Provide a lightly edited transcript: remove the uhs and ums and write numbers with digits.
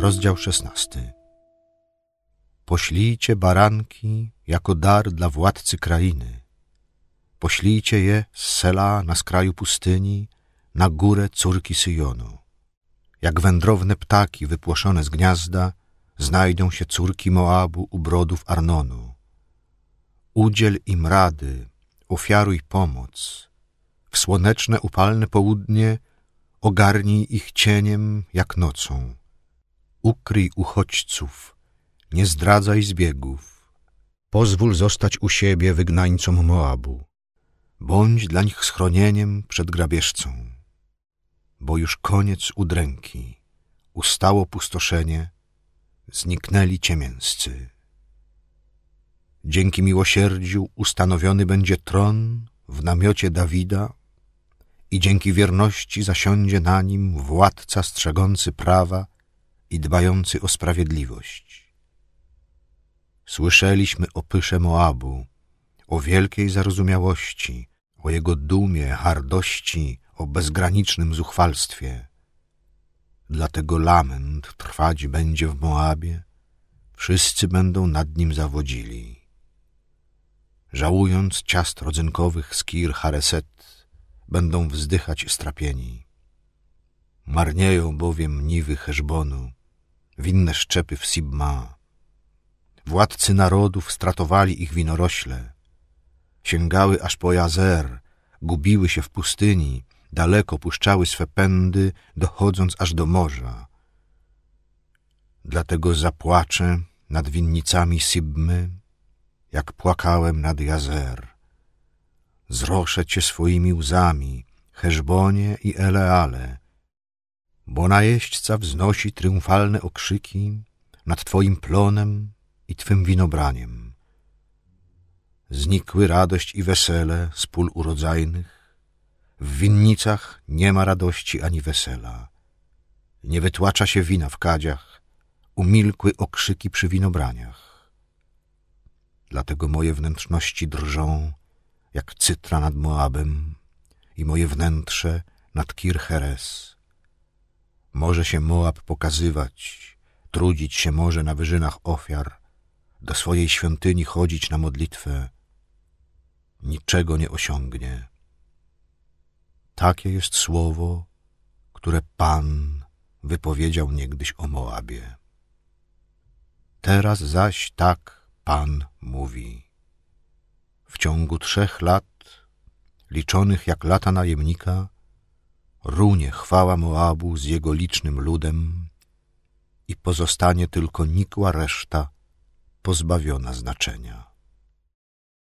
Rozdział 16. Poślijcie baranki jako dar dla władcy krainy. Poślijcie je z Sela na skraju pustyni, na górę córki Syjonu. Jak wędrowne ptaki wypłoszone z gniazda, znajdą się córki Moabu u brodów Arnonu. Udziel im rady, ofiaruj pomoc. W słoneczne, upalne południe ogarnij ich cieniem jak nocą. Ukryj uchodźców, nie zdradzaj zbiegów. Pozwól zostać u siebie wygnańcom Moabu. Bądź dla nich schronieniem przed grabieżcą. Bo już koniec udręki, ustało pustoszenie, zniknęli ciemięscy. Dzięki miłosierdziu ustanowiony będzie tron w namiocie Dawida i dzięki wierności zasiądzie na nim władca strzegący prawa i dbający o sprawiedliwość. Słyszeliśmy o pysze Moabu, o wielkiej zarozumiałości, o jego dumie, hardości, o bezgranicznym zuchwalstwie. Dlatego lament trwać będzie w Moabie, wszyscy będą nad nim zawodzili. Żałując ciast rodzynkowych z Kir Hareset, będą wzdychać strapieni. Marnieją bowiem niwy Heszbonu, winne szczepy w Sibma. Władcy narodów stratowali ich winorośle, sięgały aż po Jazer, gubiły się w pustyni, daleko puszczały swe pędy, dochodząc aż do morza. Dlatego zapłaczę nad winnicami Sibmy, jak płakałem nad Jazer. Zroszę cię swoimi łzami, Heszbonie i Eleale, bo najeźdźca wznosi triumfalne okrzyki nad twoim plonem i twym winobraniem. Znikły radość i wesele z pól urodzajnych, w winnicach nie ma radości ani wesela. Nie wytłacza się wina w kadziach, umilkły okrzyki przy winobraniach. Dlatego moje wnętrzności drżą, jak cytra nad Moabem i moje wnętrze nad Kir Heres. Może się Moab pokazywać, trudzić się może na wyżynach ofiar, do swojej świątyni chodzić na modlitwę. Niczego nie osiągnie. Takie jest słowo, które Pan wypowiedział niegdyś o Moabie. Teraz zaś tak Pan mówi. W ciągu 3 lat, liczonych jak lata najemnika, runie chwała Moabu z jego licznym ludem i pozostanie tylko nikła reszta pozbawiona znaczenia.